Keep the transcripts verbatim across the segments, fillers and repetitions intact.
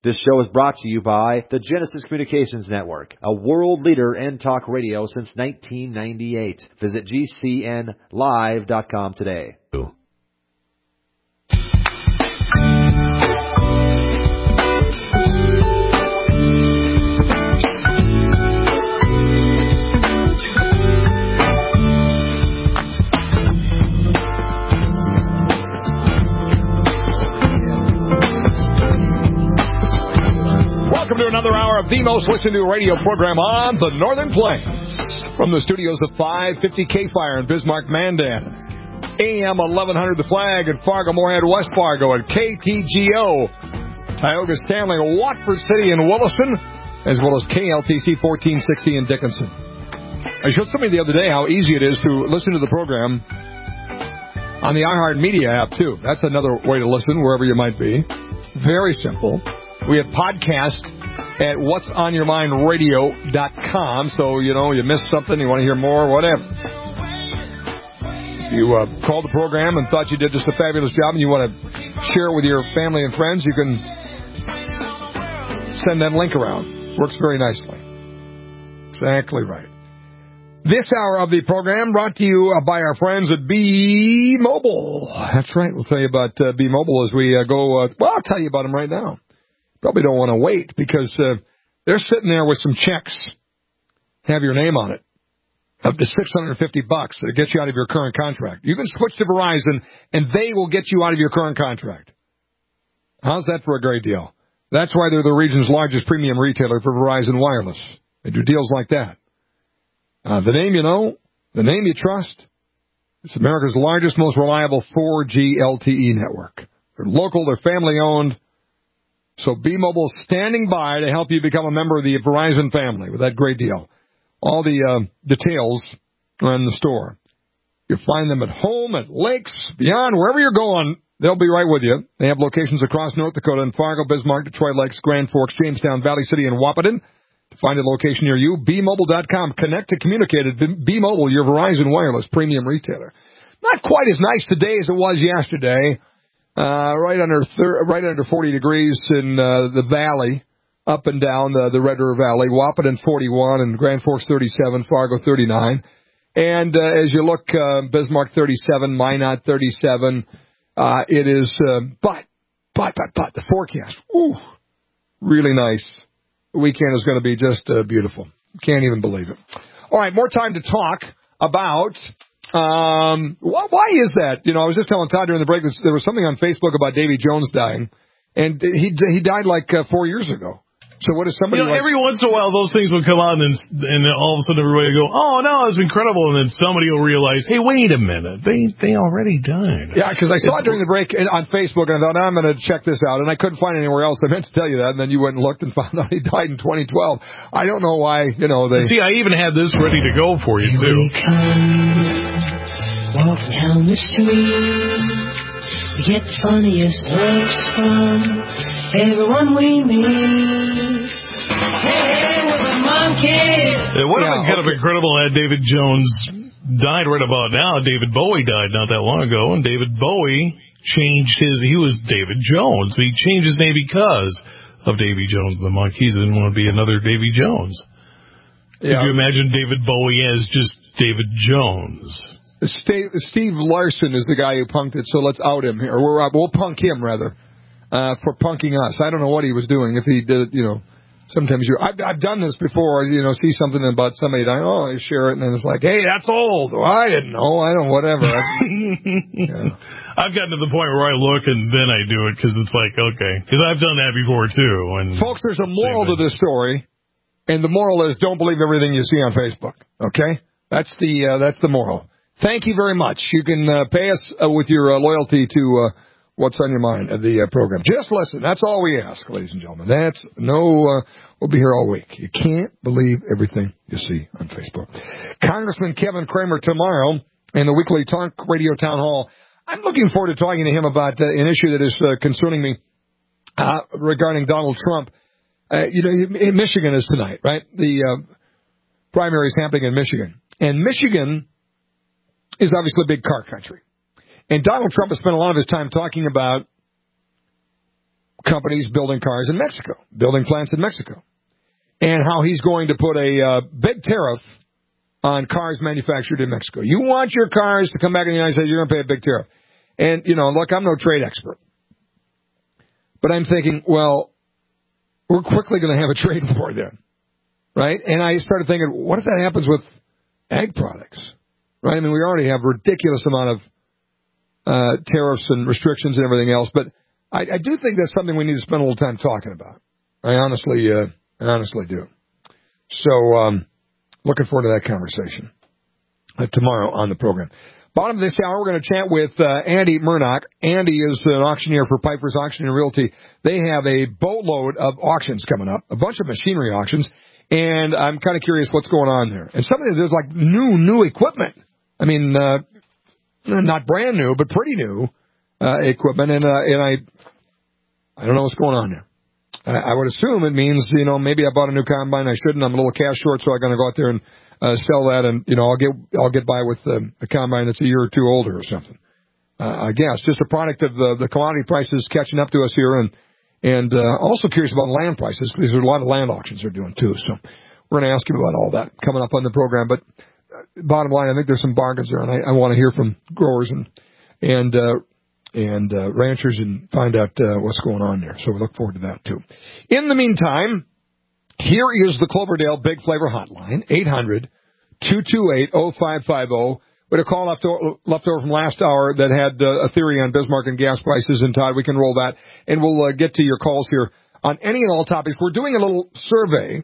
This show is brought to you by the Genesis Communications Network, a world leader in talk radio since nineteen ninety-eight. Visit G C N live dot com today. Welcome to another hour of the most listened to radio program on the Northern Plains. From the studios of five fifty K-Fire in Bismarck, Mandan, A M eleven hundred The Flag in Fargo, Moorhead, West Fargo, and K T G O, Tioga, Stanley, Watford City, and Williston, as well as K L T C fourteen sixty in Dickinson. I showed somebody the other day how easy it is to listen to the program on the iHeartMedia app, too. That's another way to listen, wherever you might be. Very simple. We have podcasts at whats on your mind radio dot com, so, you know, you missed something, you want to hear more, whatever. If you uh, called the program and thought you did just a fabulous job and you want to share it with your family and friends, you can send that link around. Works very nicely. Exactly right. This hour of the program brought to you by our friends at B Mobile. That's right. We'll tell you about uh, B Mobile as we uh, go. Uh, well, I'll tell you about them right now. Probably don't want to wait because uh, they're sitting there with some checks, have your name on it, up to six hundred fifty bucks to get you out of your current contract. You can switch to Verizon, and they will get you out of your current contract. How's that for a great deal? That's why they're the region's largest premium retailer for Verizon Wireless. They do deals like that. Uh, the name you know, the name you trust, it's America's largest, most reliable four G L T E network. They're local, they're family-owned. So B-Mobile standing by to help you become a member of the Verizon family with that great deal. All the uh, details are in the store. You find them at home, at lakes, beyond, wherever you're going, they'll be right with you. They have locations across North Dakota in Fargo, Bismarck, Detroit Lakes, Grand Forks, Jamestown, Valley City, and Wahpeton. To find a location near you, B Mobile dot com. Connect to communicate at B-Mobile, your Verizon Wireless premium retailer. Not quite as nice today as it was yesterday. Uh, right under thir- right under forty degrees in uh, the valley, up and down the, the Red River Valley. Wahpeton forty-one and Grand Forks thirty-seven, Fargo thirty-nine. And uh, as you look, uh, Bismarck thirty-seven, Minot thirty-seven. Uh, it is, uh, but, but, but, but, the forecast, ooh, really nice. The weekend is going to be just uh, beautiful. Can't even believe it. All right, more time to talk about... Um, why, why is that? You know, I was just telling Todd during the break, there was something on Facebook about Davy Jones dying, and he he died like uh, four years ago. So what is somebody? You know, like, every once in a while, those things will come out, and and all of a sudden everybody will go, "Oh no, it's incredible!" And then somebody will realize, "Hey, wait a minute, they they already died." Yeah, because I saw it's, it during the break on Facebook, and I thought, I'm going to check this out, and I couldn't find it anywhere else. I meant to tell you that, and then you went and looked and found out he died in twenty twelve. I don't know why. You know, they see. I even had this ready to go for you too. Walk down the street, we get the funniest looks from everyone we meet. Hey, we're the monkeys. It would have yeah, been kind okay. of incredible had David Jones died right about now. David Bowie died not that long ago, and David Bowie changed his, he was David Jones. He changed his name because of Davy Jones and the Monkees. He didn't want to be another Davy Jones. Yeah. Could you imagine David Bowie as just David Jones? Steve, Steve Larson is the guy who punked it, so let's out him here. We're, we'll punk him, rather, uh, for punking us. I don't know what he was doing. If he did, you know, sometimes you... I've, I've done this before, you know, see something about somebody dying, oh, I share it, and then it's like, hey, that's old. Well, I didn't know. I don't, whatever. yeah. I've gotten to the point where I look and then I do it because it's like, okay. Because I've done that before, too. And folks, there's a moral to this story, and the moral is don't believe everything you see on Facebook, okay? That's the uh, that's the moral. Thank you very much. You can uh, pay us uh, with your uh, loyalty to uh, What's on Your Mind of the uh, program. Just listen. That's all we ask, ladies and gentlemen. That's no, uh, we'll be here all week. You can't believe everything you see on Facebook. Congressman Kevin Cramer tomorrow in the weekly talk radio town hall. I'm looking forward to talking to him about uh, an issue that is uh, concerning me uh, regarding Donald Trump. Uh, you know, in Michigan is tonight, right? The uh, primary is happening in Michigan. And Michigan is obviously a big car country. And Donald Trump has spent a lot of his time talking about companies building cars in Mexico, building plants in Mexico, and how he's going to put a uh, big tariff on cars manufactured in Mexico. You want your cars to come back in the United States, you're going to pay a big tariff. And, you know, look, I'm no trade expert. But I'm thinking, well, we're quickly going to have a trade war then, right? And I started thinking, what if that happens with ag products, right? I mean, we already have a ridiculous amount of uh, tariffs and restrictions and everything else, but I, I do think that's something we need to spend a little time talking about. I honestly, uh, I honestly do. So, um, looking forward to that conversation uh, tomorrow on the program. Bottom of this hour, we're going to chat with uh, Andy Murdoch. Andy is an auctioneer for Piper's Auction and Realty. They have a boatload of auctions coming up, a bunch of machinery auctions, and I'm kind of curious what's going on there. And some of it, there's like new, new equipment. I mean, uh, not brand new, but pretty new uh, equipment, and uh, and I, I don't know what's going on there. I, I would assume it means, you know, maybe I bought a new combine, I shouldn't. I'm a little cash short, so I'm going to go out there and Uh, sell that, and you know I'll get I'll get by with um, a combine that's a year or two older or something. Uh, I guess just a product of the, the commodity prices catching up to us here, and and uh, also curious about land prices because there's a lot of land auctions they're doing too. So we're going to ask you about all that coming up on the program. But uh, bottom line, I think there's some bargains there, and I, I want to hear from growers and and uh, and uh, ranchers and find out uh, what's going on there. So we look forward to that too. In the meantime, here is the Cloverdale Big Flavor Hotline, eight hundred, two two eight, oh five five oh. We had a call left over, left over from last hour that had uh, a theory on Bismarck and gas prices, and Todd, we can roll that, and we'll uh, get to your calls here on any and all topics. We're doing a little survey,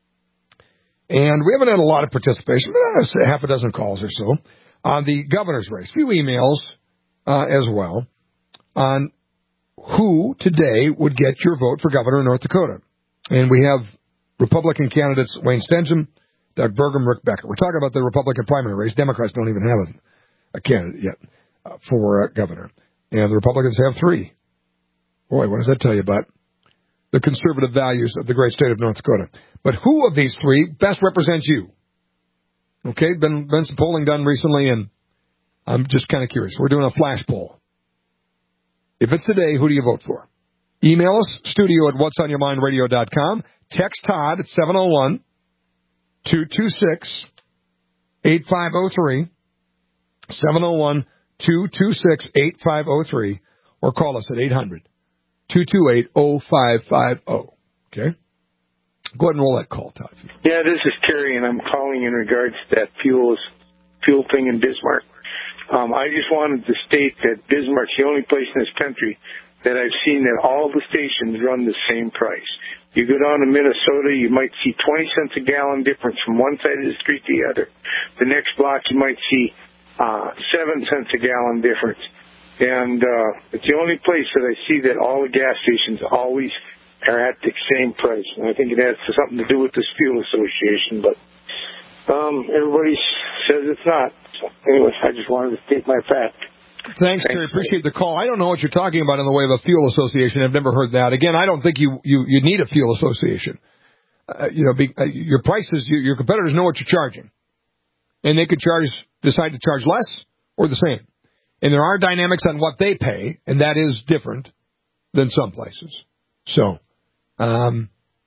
and we haven't had a lot of participation, but uh, half a dozen calls or so, on the governor's race. A few emails uh, as well on who today would get your vote for governor in North Dakota. And we have Republican candidates Wayne Stensham, Doug Burgum, Rick Becker. We're talking about the Republican primary race. Democrats don't even have a, a candidate yet uh, for uh, governor. And the Republicans have three. Boy, what does that tell you about the conservative values of the great state of North Dakota? But who of these three best represents you? Okay, been, been some polling done recently, and I'm just kind of curious. We're doing a flash poll. If it's today, who do you vote for? Email us, studio at what's on your mind radio dot com. Text Todd at seven oh one, two two six, eight five oh three, seven oh one, two two six, eight five oh three, or call us at eight hundred, two two eight, oh five five oh. Okay? Go ahead and roll that call, Todd. Yeah, this is Terry, and I'm calling in regards to that fuel, fuel thing in Bismarck. Um, I just wanted to state that Bismarck's the only place in this country that I've seen that all the stations run the same price. You go down to Minnesota, you might see twenty cents a gallon difference from one side of the street to the other. The next block, you might see uh, seven cents a gallon difference. And uh, it's the only place that I see that all the gas stations always are at the same price. And I think it has something to do with this fuel association, but um, everybody says it's not. So anyway, I just wanted to state my fact. Thanks, Terry. Appreciate the call. I don't know what you're talking about in the way of a fuel association. I've never heard that. Again, I don't think you, you, you need a fuel association. Uh, you know, be, uh, your prices, you, your competitors know what you're charging. And they could charge, decide to charge less or the same. And there are dynamics on what they pay, and that is different than some places. So, um,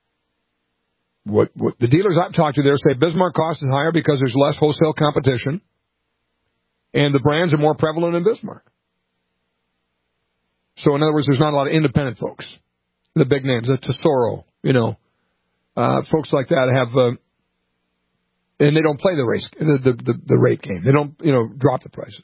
what, what the dealers I've talked to there say Bismarck cost is higher because there's less wholesale competition. And the brands are more prevalent in Bismarck. So, in other words, there's not a lot of independent folks. The big names, the Tesoro, you know, uh, folks like that have, uh, and they don't play the race, the, the, the, the rate game. They don't, you know, drop the prices.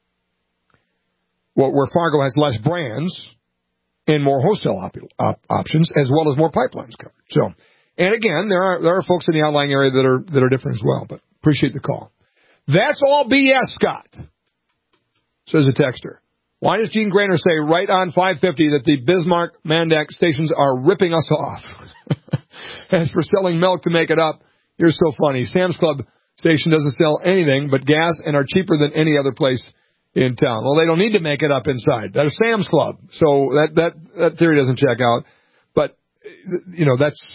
Well, where Fargo has less brands and more wholesale op- op- options, as well as more pipelines covered. So, and again, there are there are folks in the outlying area that are that are different as well. But appreciate the call. That's all B S, Scott, says a texter. Why does Gene Grainer say right on five fifty that the Bismarck Mandak stations are ripping us off? As for selling milk to make it up, you're so funny. Sam's Club station doesn't sell anything but gas and are cheaper than any other place in town. Well, they don't need to make it up inside. That's Sam's Club. So that, that, that theory doesn't check out. But, you know, that's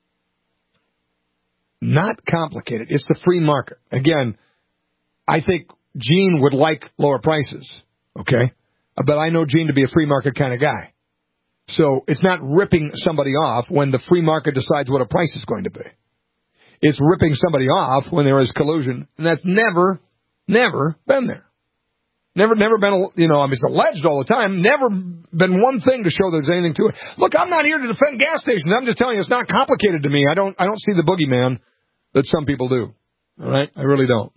not complicated. It's the free market. Again, I think Gene would like lower prices, okay? But I know Gene to be a free market kind of guy. So it's not ripping somebody off when the free market decides what a price is going to be. It's ripping somebody off when there is collusion, and that's never, never been there. Never, never been, you know, I mean, it's alleged all the time, never been one thing to show there's anything to it. Look, I'm not here to defend gas stations. I'm just telling you it's not complicated to me. I don't, I don't see the boogeyman that some people do. All right? I really don't.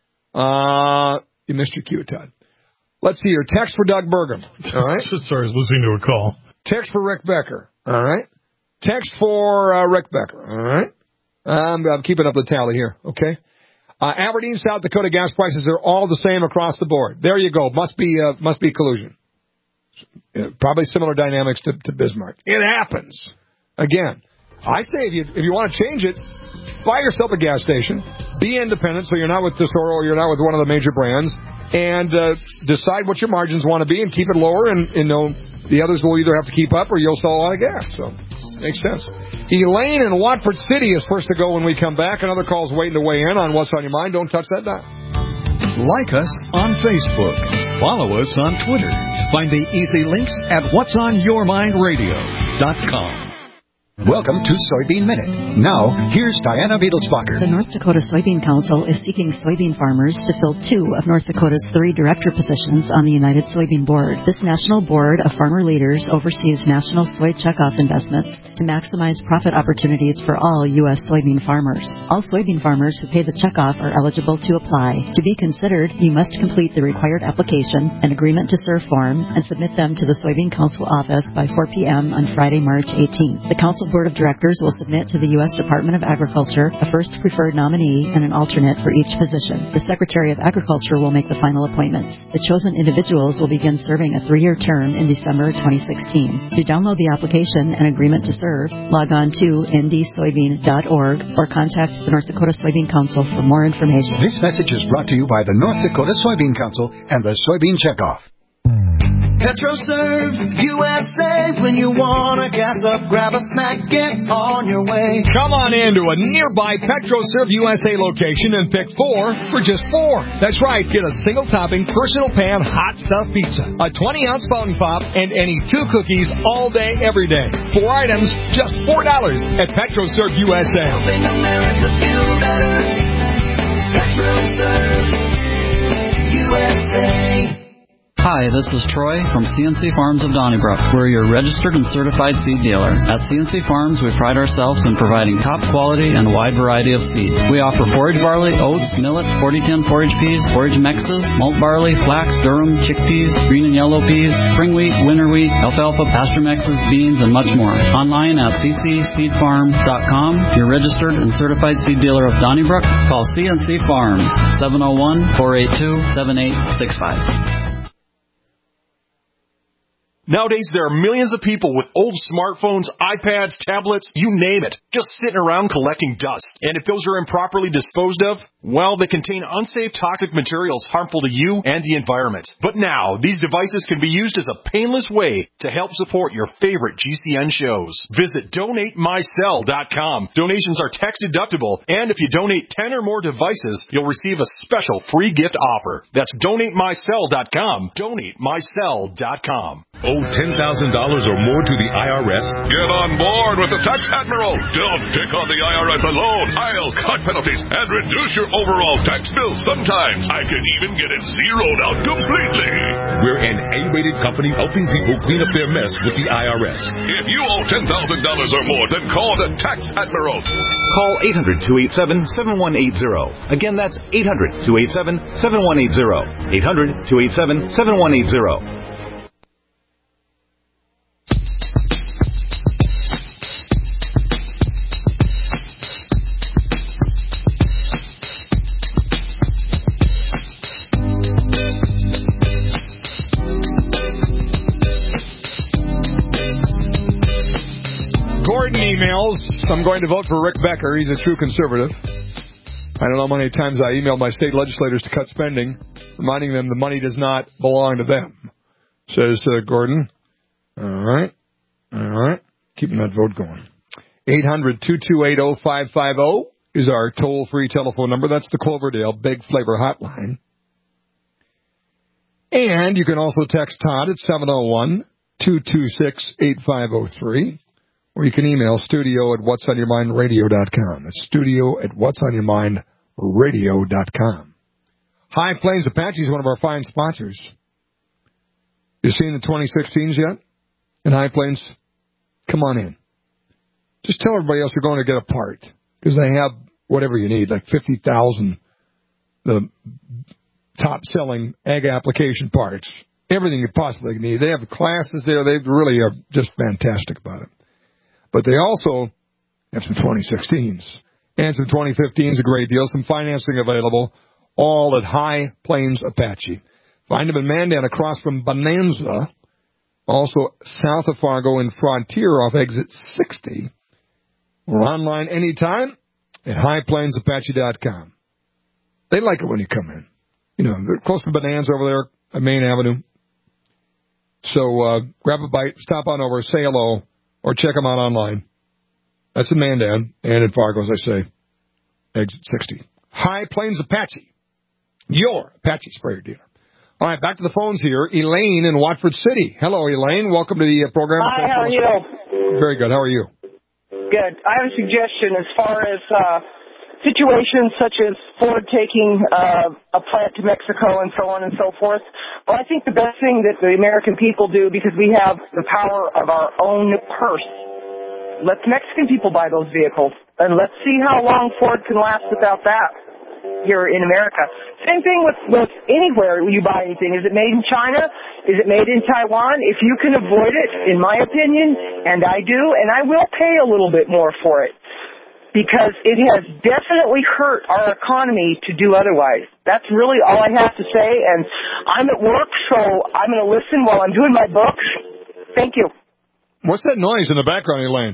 Uh, you missed your cue, Todd. Let's see here. Text for Doug Burgum. All right? Sorry, I was listening to a call. Text for Rick Becker. All right? Text for uh, Rick Becker. All right? I'm, I'm keeping up the tally here. Okay? Uh, Aberdeen, South Dakota gas prices are all the same across the board. There you go. Must be uh, must be collusion. Uh, probably similar dynamics to, to Bismarck. It happens. Again, I say if you if you want to change it, buy yourself a gas station. Be independent, so you're not with Tesoro or you're not with one of the major brands, and uh, decide what your margins want to be and keep it lower. And you know the others will either have to keep up or you'll sell a lot of gas. So makes sense. Elaine in Watford City is first to go when we come back. Another call's waiting to weigh in on what's on your mind. Don't touch that dial. Like us on Facebook. Follow us on Twitter. Find the easy links at whats on your mind radio dot com. Welcome to Soybean Minute. Now, here's Diana Beadlesbacher. The North Dakota Soybean Council is seeking soybean farmers to fill two of North Dakota's three director positions on the United Soybean Board. This national board of farmer leaders oversees national soy checkoff investments to maximize profit opportunities for all U S soybean farmers. All soybean farmers who pay the checkoff are eligible to apply. To be considered, you must complete the required application and agreement to serve form and submit them to the Soybean Council office by four p.m. on Friday, March eighteenth. The council Board of Directors will submit to the U S Department of Agriculture a first preferred nominee and an alternate for each position. The Secretary of Agriculture will make the final appointments. The chosen individuals will begin serving a three-year term in December twenty sixteen. To download the application and agreement to serve, log on to n d soybean dot org or contact the North Dakota Soybean Council for more information. This message is brought to you by the North Dakota Soybean Council and the Soybean Checkoff. PetroServe U S A. When you want to gas up, grab a snack, get on your way. Come on into a nearby PetroServe U S A location and pick four for just four. That's right. Get a single topping, personal pan, hot stuff pizza, a twenty ounce fountain pop, and any two cookies all day, every day. Four items, just four dollars at PetroServe U S A. Helping America feel better. PetroServe U S A. Hi, this is Troy from C N C Farms of Donnybrook. We're your registered and certified seed dealer. At C N C Farms, we pride ourselves in providing top quality and a wide variety of seed. We offer forage barley, oats, millet, forty ten forage peas, forage mixes, malt barley, flax, durum, chickpeas, green and yellow peas, spring wheat, winter wheat, alfalfa, pasture mixes, beans, and much more. Online at c c seed farm dot com. Your registered and certified seed dealer of Donnybrook. Call C N C Farms, seven oh one, four eight two, seven eight six five. Nowadays, there are millions of people with old smartphones, iPads, tablets, you name it, just sitting around collecting dust. And if those are improperly disposed of, well, they contain unsafe toxic materials harmful to you and the environment. But now, these devices can be used as a painless way to help support your favorite G C N shows. Visit donate my cell dot com. Donations are tax deductible, and if you donate ten or more devices, you'll receive a special free gift offer. That's donate my cell dot com. donate my cell dot com. Owe ten thousand dollars or more to the I R S? Get on board with the Tax Admiral. Don't pick on the I R S alone. I'll cut penalties and reduce your overall tax bill. Sometimes I can even get it zeroed out completely. We're an A-rated company helping people clean up their mess with the I R S. If you owe ten thousand dollars or more, then call the Tax Admiral. Call eight hundred, two eight seven, seven one eight zero. Again, that's eight hundred, two eight seven, seven one eight zero. eight hundred, two eight seven, seven one eight zero. Emails. I'm going to vote for Rick Becker. He's a true conservative. I don't know how many times I emailed my state legislators to cut spending, reminding them the money does not belong to them, says uh, Gordon. All right. All right. Keeping that vote going. eight hundred, two two eight, oh five five oh is our toll-free telephone number. That's the Cloverdale Big Flavor Hotline. And you can also text Todd at seven oh one, two two six, eight five zero three. Or you can email studio at what's on your mind radio dot com. That's studio at what's on your mind radio dot com. High Plains Apache is one of our fine sponsors. You seen the twenty sixteens yet in High Plains? Come on in. Just tell everybody else you're going to get a part, because they have whatever you need, like fifty thousand the top-selling ag application parts, everything you possibly need. They have classes there. They really are just fantastic about it. But they also have some twenty sixteens and some twenty fifteens, a great deal, some financing available, all at High Plains Apache. Find them in Mandan across from Bonanza, also south of Fargo in Frontier off exit sixty. Or online anytime at high plains apache dot com. They like it when you come in. You know, they're close to Bonanza over there at Main Avenue. So uh, grab a bite, stop on over, say hello, or check them out online. That's in Mandan and in Fargo, as I say, exit sixty. High Plains Apache, your Apache sprayer dealer. All right, back to the phones here. Elaine in Watford City. Hello, Elaine. Welcome to the program. Hi, how are you? Very good. How are you? Good. I have a suggestion as far as uh, situations such as Ford taking uh, a plant to Mexico and so on and so forth. Well, I think the best thing that the American people do, because we have the power of our own purse, let the Mexican people buy those vehicles, and let's see how long Ford can last without that here in America. Same thing with, with anywhere you buy anything. Is it made in China? Is it made in Taiwan? If you can avoid it, in my opinion, and I do, and I will pay a little bit more for it, because it has definitely hurt our economy to do otherwise. That's really all I have to say, and I'm at work, so I'm going to listen while I'm doing my books. Thank you. What's that noise in the background, Elaine?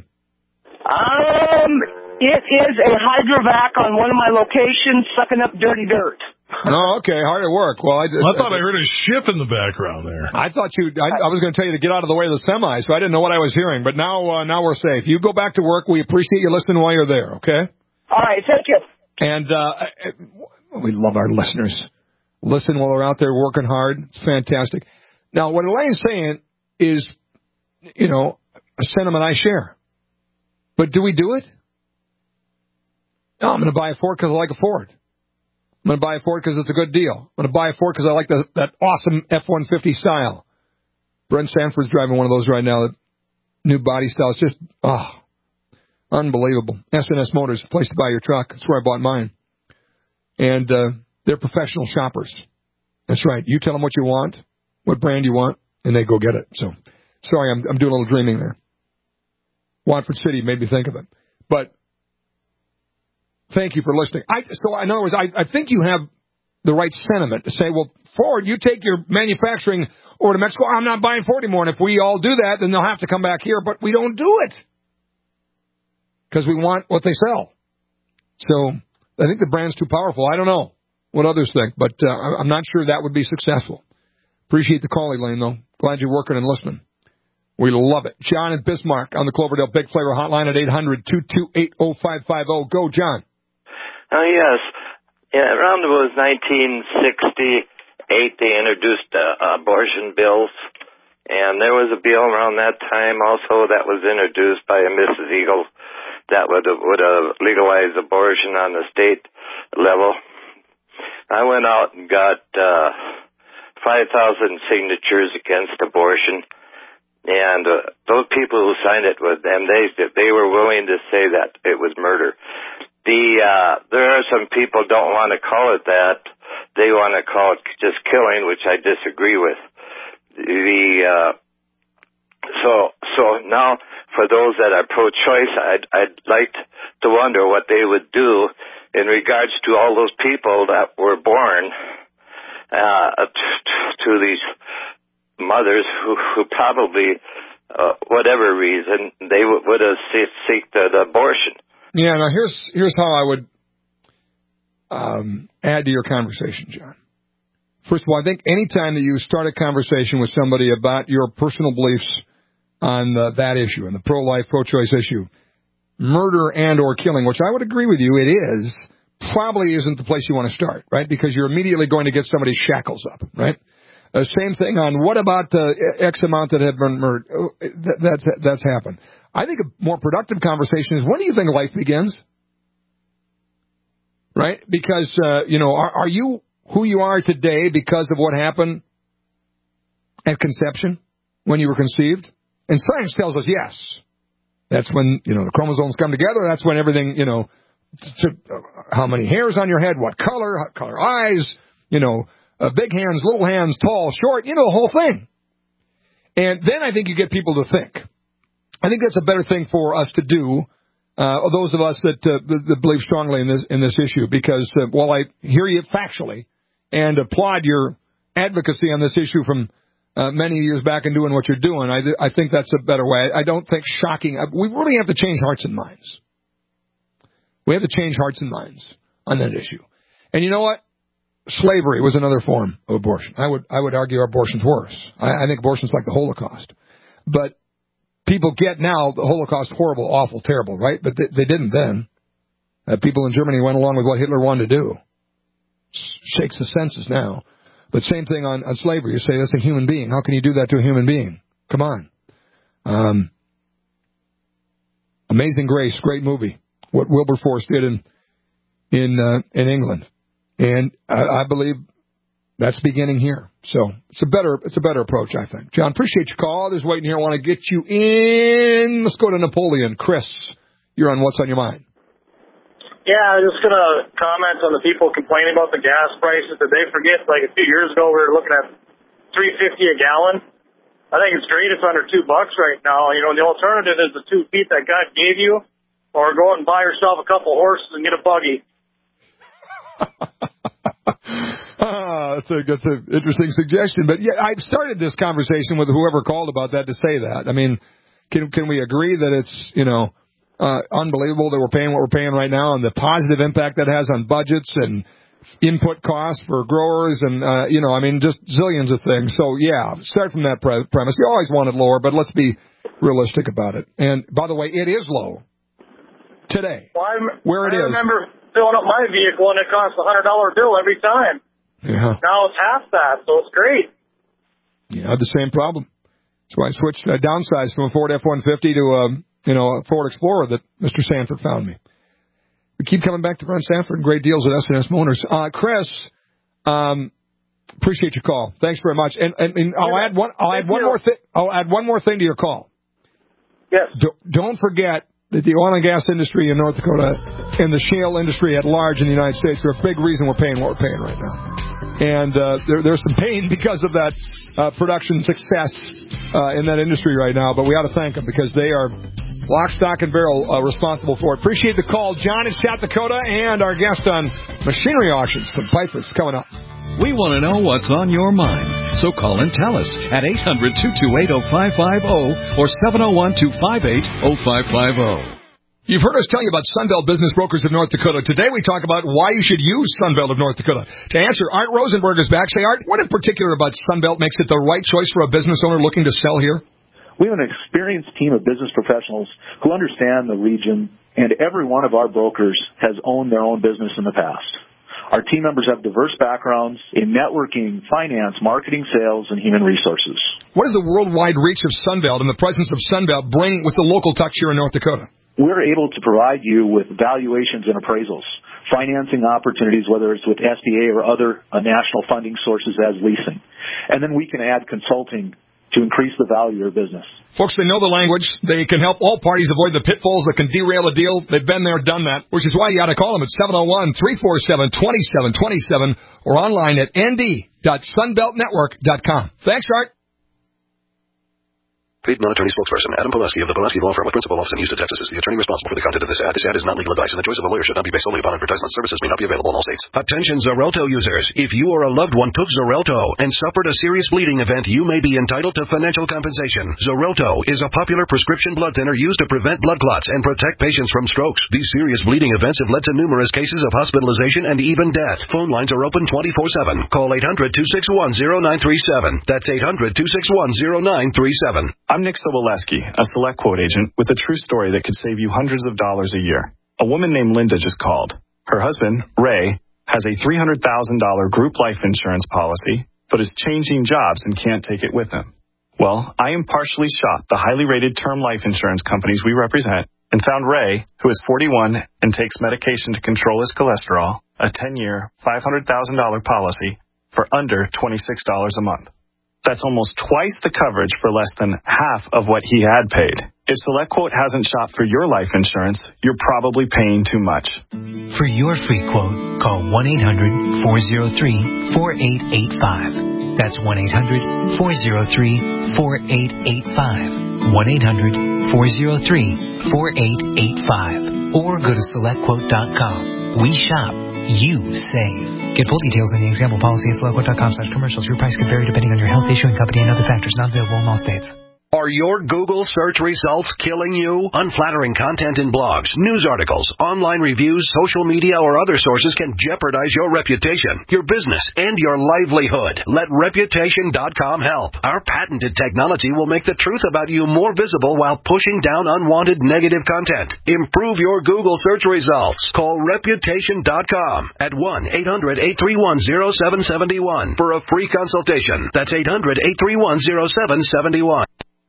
Um, it is a hydrovac on one of my locations sucking up dirty dirt. Oh, okay, hard at work. Well, I, I thought I heard a ship in the background there. I thought you. I, I was going to tell you to get out of the way of the semi, so I didn't know what I was hearing. But now, uh, now we're safe. You go back to work. We appreciate you listening while you're there. Okay. All right, thank you. And uh, we love our listeners. Listen while they're out there working hard. It's fantastic. Now, what Elaine's saying is, you know, a sentiment I share. But do we do it? No, I'm going to buy a Ford because I like a Ford. I'm going to buy a Ford because it's a good deal. I'm going to buy a Ford because I like the, that awesome F one fifty style. Brent Sanford's driving one of those right now. The new body style. It's just, oh, unbelievable. S and S Motors, the place to buy your truck. That's where I bought mine. And uh, they're professional shoppers. That's right. You tell them what you want, what brand you want, and they go get it. So, sorry, I'm, I'm doing a little dreaming there. Watford City made me think of it. But thank you for listening. I, so, in other words, I, I think you have the right sentiment to say, well, Ford, you take your manufacturing over to Mexico. I'm not buying Ford anymore. And if we all do that, then they'll have to come back here. But we don't do it because we want what they sell. So I think the brand's too powerful. I don't know what others think, but uh, I'm not sure that would be successful. Appreciate the call, Elaine, though. Glad you're working and listening. We love it. John in Bismarck on the Cloverdale Big Flavor Hotline at eight hundred, two two eight, oh five five oh. Go, John. Oh, yes. Yeah, around it was nineteen sixty-eight, they introduced uh, abortion bills, and there was a bill around that time also that was introduced by Missus Eagle that would would uh, legalize abortion on the state level. I went out and got uh, five thousand signatures against abortion. And uh, those people who signed it with them, they they were willing to say that it was murder. The uh, there are some people don't want to call it that; they want to call it just killing, which I disagree with. The uh, so so now for those that are pro-choice, I'd I'd like to wonder what they would do in regards to all those people that were born uh, to these mothers who, who probably, uh, whatever reason, they would, would have seeked an abortion. Yeah, now here's here's how I would um, add to your conversation, John. First of all, I think any time that you start a conversation with somebody about your personal beliefs on uh, that issue, and the pro-life, pro-choice issue, murder and or killing, which I would agree with you, it is, probably isn't the place you want to start, right? Because you're immediately going to get somebody's shackles up, right? Uh, same thing on what about the X amount that have been murdered? Oh, that, that's, that's happened. I think a more productive conversation is, when do you think life begins? Right? Because, uh, you know, are, are you who you are today because of what happened at conception, when you were conceived? And science tells us yes. That's when, you know, the chromosomes come together. That's when everything, you know, to, uh, how many hairs on your head, what color, what color eyes, you know, uh, big hands, little hands, tall, short, you know, the whole thing. And then I think you get people to think. I think that's a better thing for us to do, uh, those of us that, uh, that believe strongly in this in this issue, because uh, while I hear you factually and applaud your advocacy on this issue from uh, many years back and doing what you're doing, I, I think that's a better way. I don't think shocking. We really have to change hearts and minds. We have to change hearts and minds on that issue. And you know what? Slavery was another form of abortion. I would I would argue abortion's worse. I, I think abortion's like the Holocaust. But people get now the Holocaust horrible, awful, terrible, right? But they, they didn't then. Uh, people in Germany went along with what Hitler wanted to do. Shakes the senses now. But same thing on, on slavery. You say that's a human being. How can you do that to a human being? Come on. Um, Amazing Grace, great movie. What Wilberforce did in in uh, in England, and I, I believe that's beginning here. So it's a better it's a better approach, I think. John, appreciate your call. Others waiting here. I want to get you in. Let's go to Napoleon. Chris, you're on What's on Your Mind. Yeah, I was just going to comment on the people complaining about the gas prices. Did they forget, like a few years ago, we were looking at three fifty a gallon? I think it's great it's under two bucks right now. You know, the alternative is the two feet that God gave you, or go out and buy yourself a couple horses and get a buggy. ah, that's a that's an interesting suggestion. But yeah, I started this conversation with whoever called about that to say that. I mean, can can we agree that it's, you know, uh, unbelievable that we're paying what we're paying right now, and the positive impact that has on budgets and input costs for growers, and uh, you know, I mean, just zillions of things. So yeah, start from that pre- premise. You always wanted lower, but let's be realistic about it. And by the way, it is low today. Well, I, where it I is. remember filling up my vehicle and it cost a hundred dollar bill every time. Yeah. Now it's half that, so it's great. Yeah, I had the same problem. That's why I switched, uh, downsized from a Ford F one fifty to um, you know, a Ford Explorer that Mister Sanford found me. We keep coming back to Brent Sanford and great deals at S and S Motors. Uh, Chris, um, appreciate your call. Thanks very much. And, and, and I'll add one. I'll add one more thing. I'll add one more thing to your call. Yes. Do, don't forget that the oil and gas industry in North Dakota and the shale industry at large in the United States are a big reason we're paying what we're paying right now. And uh, there, there's some pain because of that uh, production success uh, in that industry right now. But we ought to thank them because they are lock, stock, and barrel uh, responsible for it. Appreciate the call. John in South Dakota and our guest on machinery auctions from Piper's coming up. We want to know what's on your mind, so call and tell us at eight hundred, two two eight, oh five five oh or seven oh one, two five eight, oh five five oh. You've heard us tell you about Sunbelt Business Brokers of North Dakota. Today we talk about why you should use Sunbelt of North Dakota. To answer, Art Rosenberg is back. Say, Art, what in particular about Sunbelt makes it the right choice for a business owner looking to sell here? We have an experienced team of business professionals who understand the region, and every one of our brokers has owned their own business in the past. Our team members have diverse backgrounds in networking, finance, marketing, sales, and human resources. What does the worldwide reach of Sunbelt and the presence of Sunbelt bring with the local touch here in North Dakota? We're able to provide you with valuations and appraisals, financing opportunities, whether it's with S B A or other uh, national funding sources as leasing. And then we can add consulting to increase the value of your business. Folks, they know the language. They can help all parties avoid the pitfalls that can derail a deal. They've been there, done that, which is why you ought to call them at seven oh one, three four seven, two seven two seven or online at n d dot sunbelt network dot com. Thanks, Art. Paid non-attorney spokesperson Adam Pulaski of the Pulaski Law Firm with principal office in Houston, Texas is the attorney responsible for the content of this ad. This ad is not legal advice, and the choice of a lawyer should not be based solely upon advertisement. Services may not be available in all states. Attention Xarelto users. If you or a loved one took Xarelto and suffered a serious bleeding event, you may be entitled to financial compensation. Xarelto is a popular prescription blood thinner used to prevent blood clots and protect patients from strokes. These serious bleeding events have led to numerous cases of hospitalization and even death. Phone lines are open twenty-four seven. Call eight hundred, two six one, oh nine three seven. That's eight hundred, two six one, oh nine three seven. I'm Nick Soboleski, a select quote agent with a true story that could save you hundreds of dollars a year. A woman named Linda just called. Her husband, Ray, has a three hundred thousand dollars group life insurance policy but is changing jobs and can't take it with him. Well, I impartially shopped the highly rated term life insurance companies we represent and found Ray, who is forty-one and takes medication to control his cholesterol, a ten-year, five hundred thousand dollars policy for under twenty-six dollars a month. That's almost twice the coverage for less than half of what he had paid. If SelectQuote hasn't shopped for your life insurance, you're probably paying too much. For your free quote, call one eight hundred four oh three four eight eight five. That's one eight hundred four oh three four eight eight five. one eight hundred four oh three four eight eight five. Or go to select quote dot com. We shop. You save. Get full details in the example policy at select quote dot com slash commercials. Your price can vary depending on your health, issuing company, and other factors not available in all states. Are your Google search results killing you? Unflattering content in blogs, news articles, online reviews, social media, or other sources can jeopardize your reputation, your business, and your livelihood. Let reputation dot com help. Our patented technology will make the truth about you more visible while pushing down unwanted negative content. Improve your Google search results. Call reputation dot com at one eight hundred eight three one oh seven seven one for a free consultation. That's eight hundred eight three one oh seven seven one.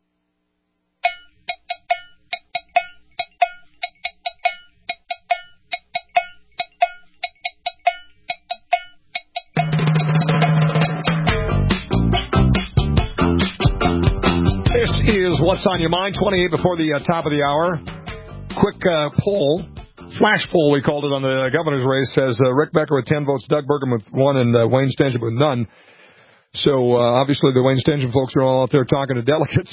What's on your mind? twenty-eight before the uh, top of the hour. Quick uh, poll, flash poll we called it on the governor's race, says uh, Rick Becker with ten votes, Doug Burgum with one, and uh, Wayne Stanchion with none. So uh, obviously the Wayne Stanchion folks are all out there talking to delegates,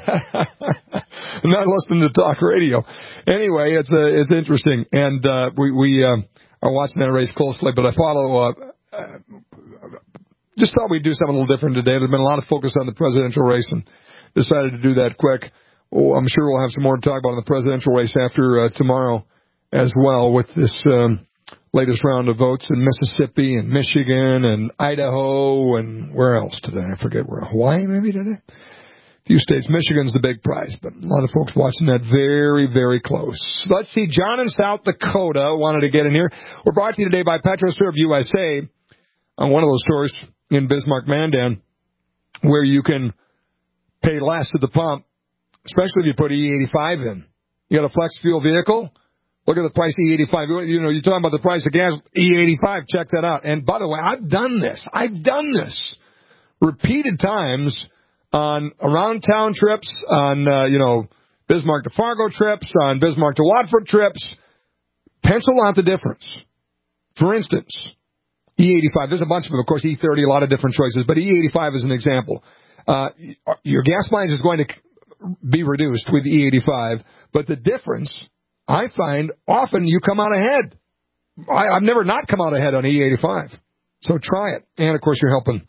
not listening to talk radio. Anyway, it's uh, it's interesting, and uh, we we uh, are watching that race closely. But I follow. Uh, uh, just thought we'd do something a little different today. There's been a lot of focus on the presidential race, and decided to do that quick. Oh, I'm sure we'll have some more to talk about in the presidential race after uh, tomorrow as well with this um, latest round of votes in Mississippi and Michigan and Idaho and where else today? I forget where. Hawaii maybe today? A few states. Michigan's the big prize, but a lot of folks watching that very, very close. Let's see. John in South Dakota wanted to get in here. We're brought to you today by PetroServe U S A on one of those stores in Bismarck, Mandan, where you can pay less at the pump, especially if you put E eighty-five in. You got a flex fuel vehicle? Look at the price of E eighty-five. You know, you're talking about the price of gas, E eighty-five, check that out. And by the way, I've done this. I've done this repeated times on around town trips, on, uh, you know, Bismarck to Fargo trips, on Bismarck to Watford trips. Pencil out the difference. For instance, E eighty-five, there's a bunch of them, of course, E thirty, a lot of different choices, but E eighty-five is an example. Uh, your gas mileage is going to be reduced with E eighty-five, but the difference, I find, often you come out ahead. I, I've never not come out ahead on E eighty-five, so try it. And, of course, you're helping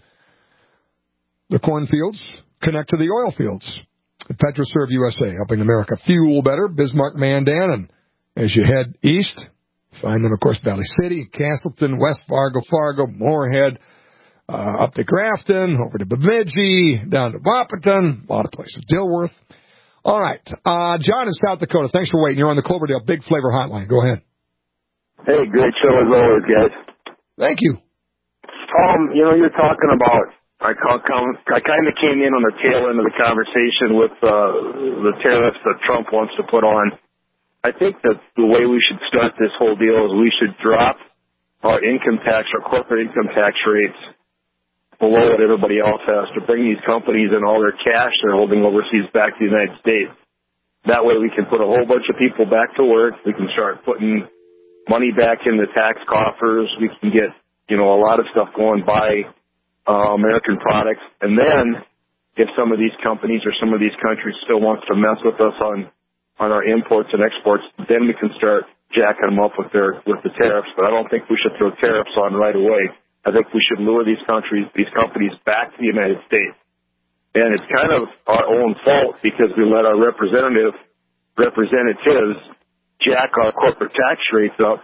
the cornfields connect to the oil fields. PetroServe U S A, helping America fuel better, Bismarck, Mandan, and as you head east, find them, of course, Valley City, Castleton, West Fargo, Fargo, Moorhead, Uh, up to Grafton, over to Bemidji, down to Wahpeton, a lot of places, Dilworth. All right. Uh, John in South Dakota, thanks for waiting. You're on the Cloverdale Big Flavor Hotline. Go ahead. Hey, great show as always, guys. Thank you. Um, you know, you're talking about, I, I kind of came in on the tail end of the conversation with uh, the tariffs that Trump wants to put on. I think that the way we should start this whole deal is we should drop our income tax, our corporate income tax rates below what everybody else has, to bring these companies and all their cash they're holding overseas back to the United States. That way we can put a whole bunch of people back to work. We can start putting money back in the tax coffers. We can get, you know, a lot of stuff going by uh, American products. And then if some of these companies or some of these countries still wants to mess with us on, on our imports and exports, then we can start jacking them up with their with the tariffs. But I don't think we should throw tariffs on right away. I think we should lure these countries, these companies back to the United States. And it's kind of our own fault because we let our representative, representatives jack our corporate tax rates up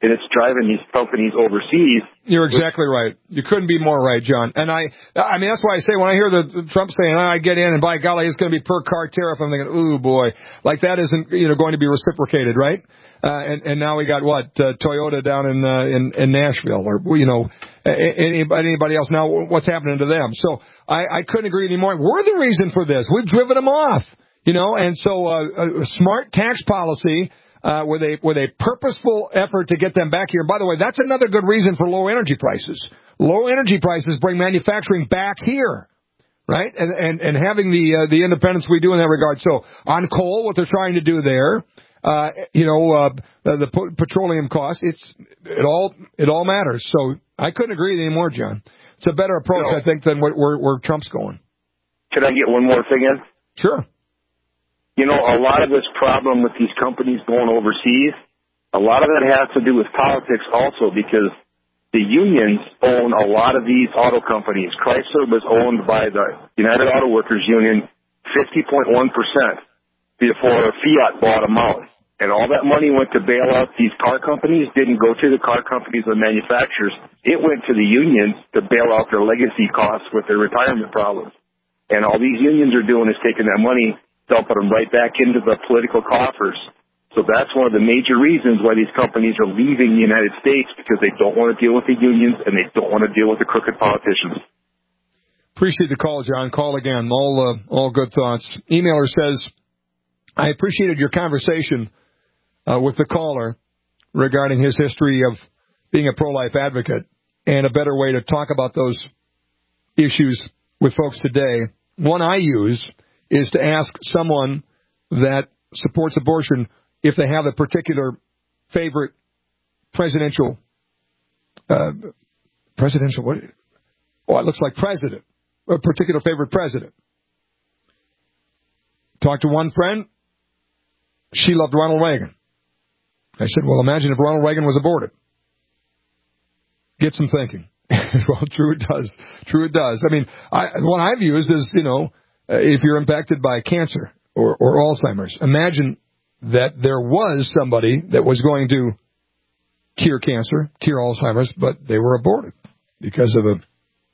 and it's driving these companies overseas. You're exactly right. You couldn't be more right, John. And I, I mean, that's why I say when I hear the Trump saying, oh, I get in and by golly, it's going to be per car tariff, I'm thinking, ooh, boy, like that isn't, you know, going to be reciprocated, right? Uh, and, and now we got what, uh, Toyota down in, uh, in, in Nashville or, you know, anybody, anybody else now, what's happening to them? So I, I couldn't agree anymore. We're the reason for this. We've driven them off, you know, and so, uh, a smart tax policy, Uh, with a with a purposeful effort to get them back here. By the way, that's another good reason for low energy prices. Low energy prices bring manufacturing back here, right? And and, and having the uh, the independence we do in that regard. So on coal, what they're trying to do there, uh, you know, uh, the, the petroleum costs, it's it all it all matters. So I couldn't agree anymore, John. It's a better approach, no. I think, than where, where, where Trump's going. Can I get one more thing in? Sure. You know, a lot of this problem with these companies going overseas, a lot of that has to do with politics also because the unions own a lot of these auto companies. Chrysler was owned by the United Auto Workers Union fifty point one percent before Fiat bought them out. And all that money went to bail out these car companies, didn't go to the car companies or manufacturers. It went to the unions to bail out their legacy costs with their retirement problems. And all these unions are doing is taking that money, dumping them right back into the political coffers. So that's one of the major reasons why these companies are leaving the United States, because they don't want to deal with the unions and they don't want to deal with the crooked politicians. Appreciate the call, John. Call again. All uh, all good thoughts. Emailer says, I appreciated your conversation uh, with the caller regarding his history of being a pro-life advocate, and a better way to talk about those issues with folks today. One I use is to ask someone that supports abortion if they have a particular favorite presidential, uh, presidential, what? Oh, it looks like president, a particular favorite president. Talked to one friend. She loved Ronald Reagan. I said, well, imagine if Ronald Reagan was aborted. Get some thinking. Well, true it does. True it does. I mean, I, what I've used is, you know, Uh, if you're impacted by cancer or, or Alzheimer's, imagine that there was somebody that was going to cure cancer, cure Alzheimer's, but they were aborted because of a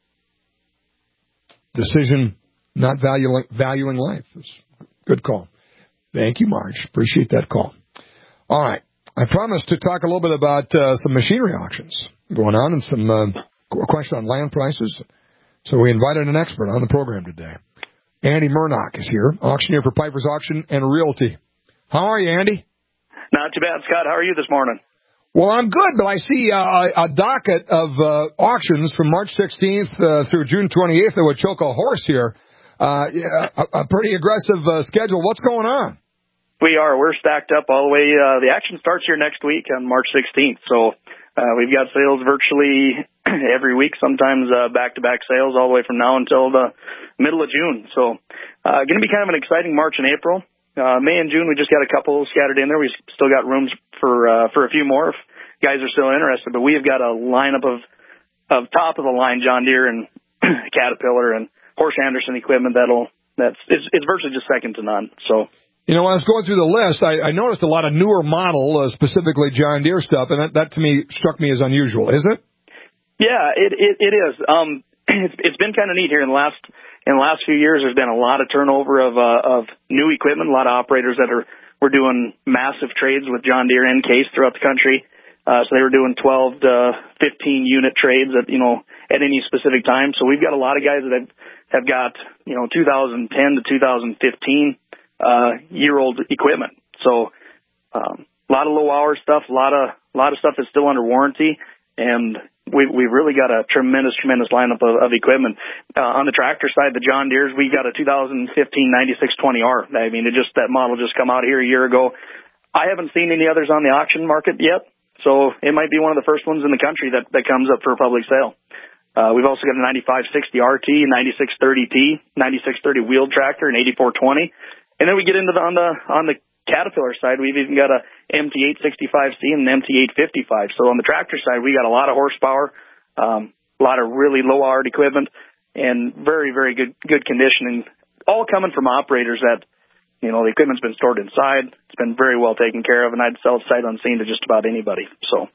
decision not valuing, valuing life. Good call. Thank you, Marge. Appreciate that call. All right. I promised to talk a little bit about uh, some machinery auctions going on and some uh, question on land prices. So we invited an expert on the program today. Andy Murnock is here, auctioneer for Piper's Auction and Realty. How are you, Andy? Not too bad, Scott. How are you this morning? Well, I'm good, but I see uh, a docket of uh, auctions from March sixteenth uh, through June twenty-eighth that would choke a horse here. Uh, yeah, a, a pretty aggressive uh, schedule. What's going on? We are. We're stacked up all the way. Uh, the action starts here next week on March sixteenth. So uh, we've got sales virtually every week, sometimes uh, back-to-back sales all the way from now until the middle of June. So uh, going to be kind of an exciting March and April. Uh, May and June, we just got a couple scattered in there. We still got rooms for uh, for a few more if guys are still interested. But we have got a lineup of, of top-of-the-line John Deere and Caterpillar and Horsch Anderson equipment that'll that's it's, it's virtually just second to none. So. You know, when I was going through the list, I, I noticed a lot of newer model, uh, specifically John Deere stuff, and that, that to me struck me as unusual. Is it? Yeah, it it, it is. Um, it's, it's been kind of neat here in the last in the last few years. There's been a lot of turnover of uh, of new equipment. A lot of operators that are were doing massive trades with John Deere and Case throughout the country. Uh, so they were doing twelve to fifteen unit trades at you know at any specific time. So we've got a lot of guys that have have got you know two thousand ten to two thousand fifteen uh, year old equipment. So um, a lot of low hour stuff. A lot of a lot of stuff that's still under warranty. And we, we've really got a tremendous, tremendous lineup of, of equipment. Uh, on the tractor side, the John Deere's, we got a two thousand fifteen ninety-six twenty R. I mean, it just, that model just come out here a year ago. I haven't seen any others on the auction market yet, so it might be one of the first ones in the country that, that comes up for a public sale. Uh, we've also got a ninety-five sixty R T, ninety-six thirty T, ninety-six thirty wheeled tractor, and eighty-four twenty. And then we get into the, on the, on the Caterpillar side, we've even got a M T eight sixty-five C and an M T eight fifty-five. So on the tractor side, we got a lot of horsepower, um, a lot of really low-hour equipment, and very, very good good conditioning, all coming from operators that, you know, the equipment's been stored inside. It's been very well taken care of, and I'd sell it sight unseen to just about anybody. So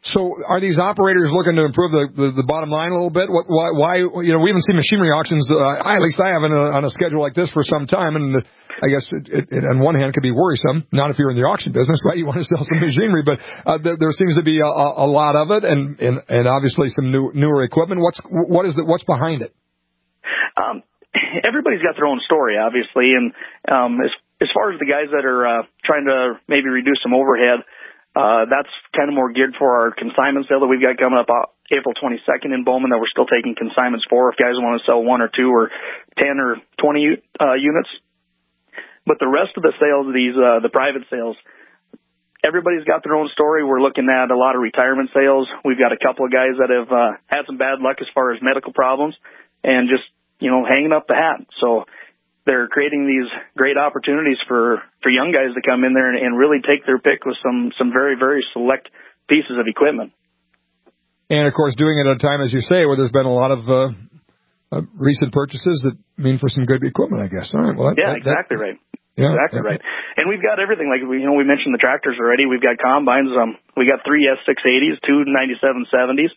So are these operators looking to improve the, the, the bottom line a little bit? What, why, why, you know, we haven't seen machinery auctions, uh, I, at least I haven't, uh, on a schedule like this for some time, and uh, I guess it, it, it, on one hand, could be worrisome, not if you're in the auction business, right? You want to sell some machinery, but uh, there, there seems to be a, a lot of it, and, and, and obviously some new, newer equipment. What's, what is the, what's behind it? Um, everybody's got their own story, obviously, and um, as, as far as the guys that are uh, trying to maybe reduce some overhead, Uh, that's kind of more geared for our consignment sale that we've got coming up uh, April twenty-second in Bowman that we're still taking consignments for if guys want to sell one or two or ten or twenty uh, units. But the rest of the sales, these uh, the private sales, everybody's got their own story. We're looking at a lot of retirement sales. We've got a couple of guys that have uh, had some bad luck as far as medical problems and just, you know, hanging up the hat. So they're creating these great opportunities for, for young guys to come in there and, and really take their pick with some, some very, very select pieces of equipment. And, of course, doing it at a time, as you say, where there's been a lot of uh, uh, recent purchases that mean for some good equipment, I guess. All right. Well, that, yeah, that, exactly that, right. Yeah, exactly yeah. right. And we've got everything. Like, we, you know, we mentioned the tractors already. We've got combines. Um, we got three S six eighties, two ninety-seven seventies.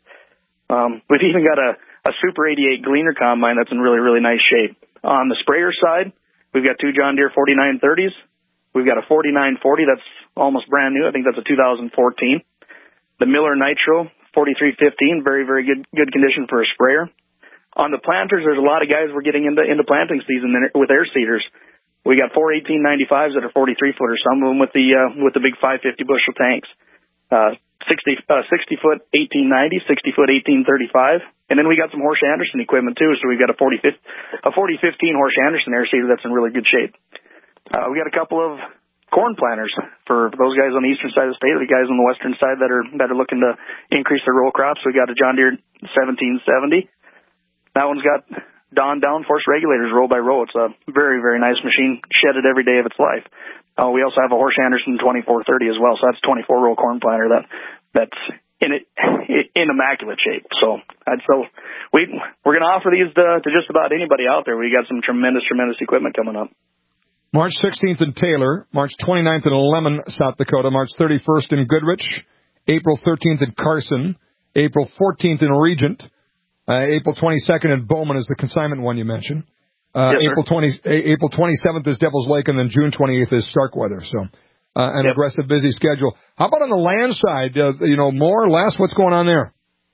Um, we've even got a, a Super eighty-eight Gleaner combine that's in really, really nice shape. On the sprayer side, we've got two John Deere forty-nine thirties. We've got a forty-nine forty that's almost brand new. I think that's a two thousand fourteen. The Miller Nitro forty-three fifteen, very, very good good condition for a sprayer. On the planters, there's a lot of guys we're getting into into planting season with air seeders. We got four eighteen ninety-fives that are forty-three footers, some of them with the uh, with the big five fifty bushel tanks. Uh, sixty, uh, sixty foot eighteen ninety, sixty foot eighteen thirty-five. And then we got some Horsch Anderson equipment too. So we've got a forty fifteen Horsch Anderson air seeder that's in really good shape. Uh, we got a couple of corn planters for those guys on the eastern side of the state, or the guys on the western side that are, that are looking to increase their row crops. We got a John Deere seventeen seventy. That one's got Dawn downforce regulators row by row. It's a very, very nice machine, shedded every day of its life. Uh, we also have a Horsch Anderson twenty-four thirty as well, so that's a twenty-four row corn planter that that's in it in immaculate shape. So I'd so we we're going to offer these to, to just about anybody out there. We got some tremendous, tremendous equipment coming up. March sixteenth in Taylor, March twenty-ninth in Lemon, South Dakota, March thirty-first in Goodrich, April thirteenth in Carson, April fourteenth in Regent, uh, April twenty-second in Bowman is the consignment one you mentioned. Uh, yes, April twenty, April twenty-seventh is Devil's Lake, and then June twenty-eighth is Starkweather. So, uh, an yep. aggressive, busy schedule. How about on the land side? Uh, you know, more or less? What's going on there?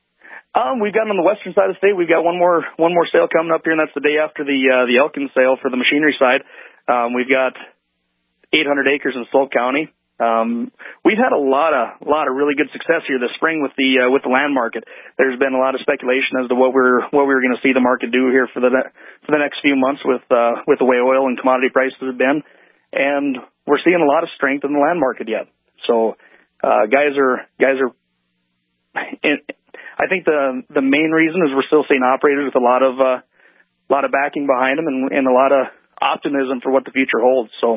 Um, we've got on the western side of the state. We've got one more one more sale coming up here, and that's the day after the uh, the Elkin sale for the machinery side. Um, we've got eight hundred acres in Slope County. Um, we've had a lot of lot of really good success here this spring with the uh, with the land market. There's been a lot of speculation as to what we're what we were going to see the market do here for the for the next few months with uh, with the way oil and commodity prices have been, and we're seeing a lot of strength in the land market yet. So uh, guys are guys are. In, I think the the main reason is we're still seeing operators with a lot of uh, lot of backing behind them and, and a lot of optimism for what the future holds. So.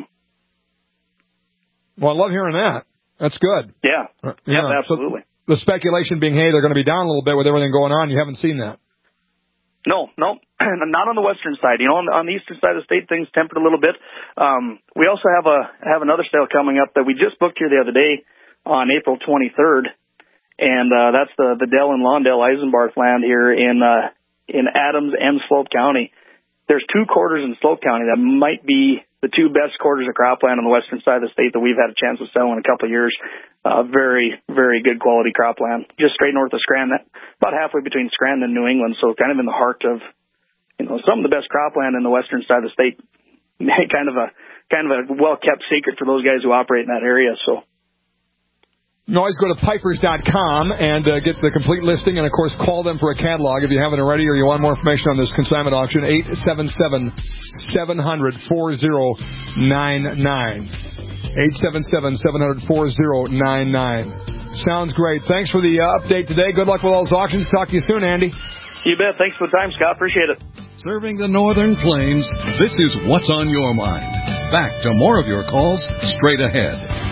Well, I love hearing that. That's good. Yeah. Yeah, yeah absolutely. So the speculation being, hey, they're going to be down a little bit with everything going on. You haven't seen that. No, no, not on the western side. You know, on the, on the eastern side of the state, things tempered a little bit. Um, we also have a have another sale coming up that we just booked here the other day on April twenty-third, and uh, that's the the Dell and Lawndale Eisenbarth land here in uh, in Adams and Slope County. There's two quarters in Slope County that might be the two best quarters of cropland on the western side of the state that we've had a chance to sell in a couple of years. Uh, very, very good quality cropland, just straight north of Scranton, about halfway between Scranton and New England, so kind of in the heart of, you know, some of the best cropland in the western side of the state. kind of a kind of a well-kept secret for those guys who operate in that area. So. You can always go to Pipers dot com and uh, get the complete listing, and, of course, call them for a catalog if you haven't already or you want more information on this consignment auction, eight seven seven, seven hundred, four oh nine nine. eight seven seven, seven hundred, four oh nine nine. Sounds great. Thanks for the uh, update today. Good luck with all those auctions. Talk to you soon, Andy. You bet. Thanks for the time, Scott. Appreciate it. Serving the Northern Plains, this is What's on Your Mind. Back to more of your calls straight ahead.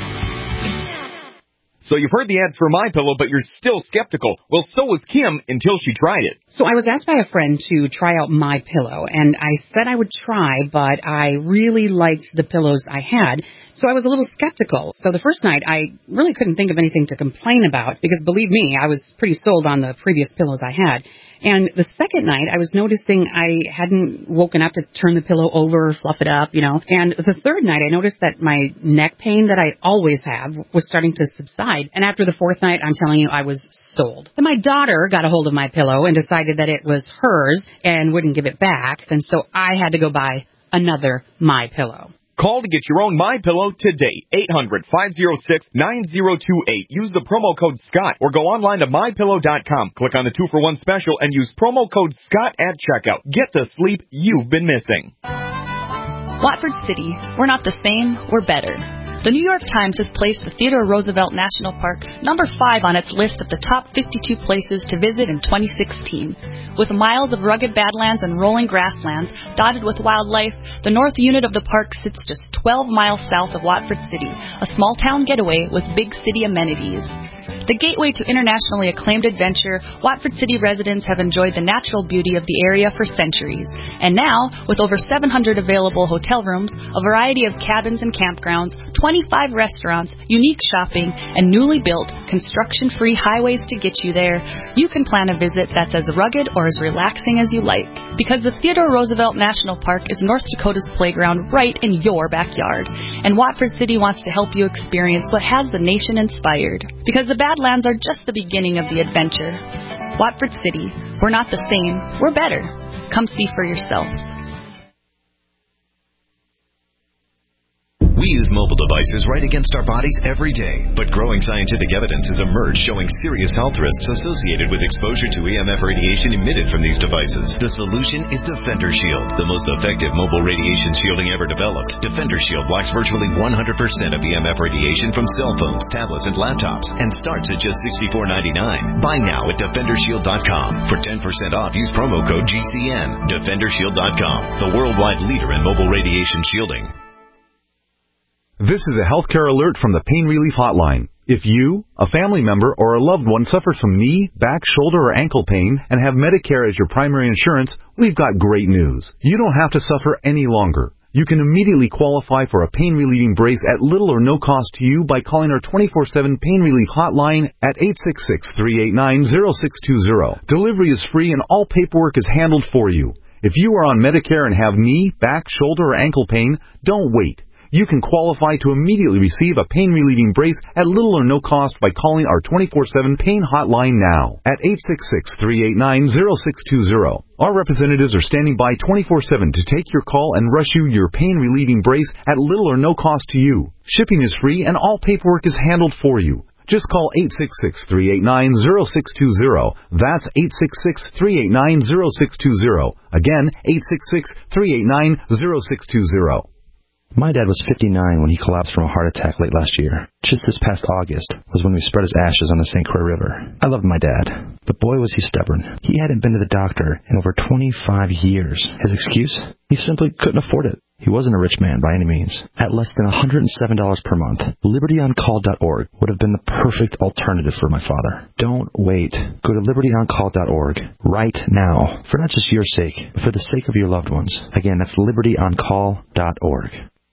So you've heard the ads for MyPillow, but you're still skeptical. Well, so was Kim until she tried it. So I was asked by a friend to try out MyPillow, and I said I would try, but I really liked the pillows I had So I was a little skeptical. So the first night, I really couldn't think of anything to complain about because, believe me, I was pretty sold on the previous pillows I had. And the second night, I was noticing I hadn't woken up to turn the pillow over, fluff it up, you know. And the third night, I noticed that my neck pain that I always have was starting to subside. And after the fourth night, I'm telling you, I was sold. Then my daughter got a hold of my pillow and decided that it was hers and wouldn't give it back. And so I had to go buy another MyPillow. Call to get your own MyPillow today. eight hundred, five oh six, nine oh two eight. Use the promo code SCOTT or go online to my pillow dot com. Click on the two for one special and use promo code SCOTT at checkout. Get the sleep you've been missing. Watford City. We're not the same, we're better. The New York Times has placed the Theodore Roosevelt National Park number five on its list of the top fifty-two places to visit in twenty sixteen. With miles of rugged badlands and rolling grasslands dotted with wildlife, the north unit of the park sits just twelve miles south of Watford City, a small town getaway with big city amenities. The gateway to internationally acclaimed adventure, Watford City residents have enjoyed the natural beauty of the area for centuries. And now, with over seven hundred available hotel rooms, a variety of cabins and campgrounds, twenty-five restaurants, unique shopping, and newly built, construction-free highways to get you there, you can plan a visit that's as rugged or as relaxing as you like. Because the Theodore Roosevelt National Park is North Dakota's playground right in your backyard. And Watford City wants to help you experience what has the nation inspired. Because the Badlands are just the beginning of the adventure. Watford City, we're not the same, we're better. Come see for yourself. We use mobile devices right against our bodies every day, but growing scientific evidence has emerged showing serious health risks associated with exposure to E M F radiation emitted from these devices. The solution is Defender Shield, the most effective mobile radiation shielding ever developed. Defender Shield blocks virtually one hundred percent of E M F radiation from cell phones, tablets, and laptops, and starts at just sixty-four ninety-nine. Buy now at defender shield dot com. For ten percent off, use promo code G C N. defender shield dot com, the worldwide leader in mobile radiation shielding. This is a healthcare alert from the Pain Relief Hotline. If you, a family member, or a loved one suffers from knee, back, shoulder, or ankle pain and have Medicare as your primary insurance, we've got great news. You don't have to suffer any longer. You can immediately qualify for a pain-relieving brace at little or no cost to you by calling our twenty-four seven Pain Relief Hotline at eight six six, three eight nine, zero six two zero. Delivery is free and all paperwork is handled for you. If you are on Medicare and have knee, back, shoulder, or ankle pain, don't wait. You can qualify to immediately receive a pain-relieving brace at little or no cost by calling our twenty-four seven Pain Hotline now at eight six six, three eight nine, zero six two zero. Our representatives are standing by twenty-four seven to take your call and rush you your pain-relieving brace at little or no cost to you. Shipping is free and all paperwork is handled for you. Just call eight six six, three eight nine, zero six two zero. That's eight six six, three eight nine, zero six two zero. Again, eight six six, three eight nine, zero six two zero. My dad was fifty-nine when he collapsed from a heart attack late last year. Just this past August was when we spread his ashes on the Saint Croix River. I loved my dad, but boy was he stubborn. He hadn't been to the doctor in over twenty-five years. His excuse? He simply couldn't afford it. He wasn't a rich man by any means. At less than one hundred seven dollars per month, liberty on call dot org would have been the perfect alternative for my father. Don't wait. Go to liberty on call dot org right now, for not just your sake, but for the sake of your loved ones. Again, that's liberty on call dot org.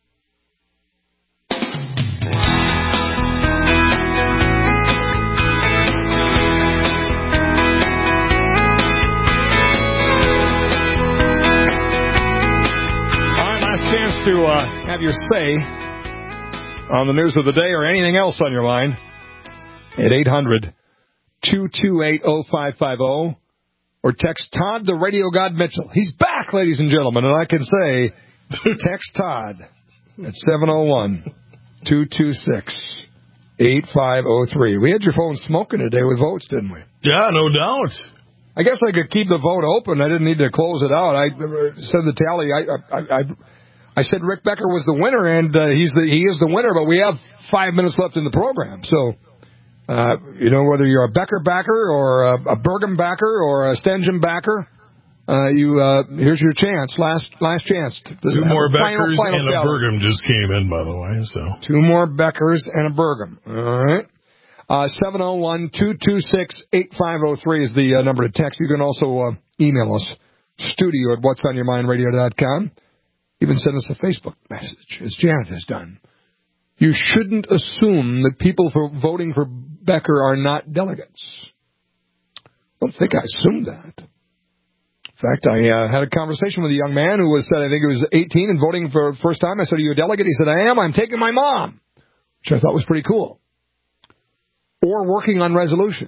To uh, have your say on the news of the day or anything else on your mind at eight hundred, two two eight, oh five five oh or text Todd the Radio God Mitchell. He's back, ladies and gentlemen, and I can say text Todd at seven oh one, two two six, eight five oh three. We had your phone smoking today with votes, didn't we? Yeah, no doubt. I guess I could keep the vote open. I didn't need to close it out. I said the tally. I I, I I said Rick Becker was the winner, and uh, he's the, he is the winner, but we have five minutes left in the program. So, uh, you know, whether you're a Becker backer or a, a Burgum backer or a Stengen backer, uh, you uh, here's your chance, last last chance. To, to Two more Beckers final, final and a tally. Burgum just came in, by the way. So Two more Beckers and a Burgum. All right. Uh, seven oh one, two two six, eight five oh three is the uh, number to text. You can also uh, email us, studio at what's on your mind radio dot com. Even send us a Facebook message, as Janet has done. you shouldn't assume that people for voting for Becker are not delegates. I don't think I assumed that. In fact, I uh, had a conversation with a young man who was, said, I think he was eighteen and voting for the first time. I said, are you a delegate? He said, I am. I'm taking my mom, which I thought was pretty cool. Or working on resolutions.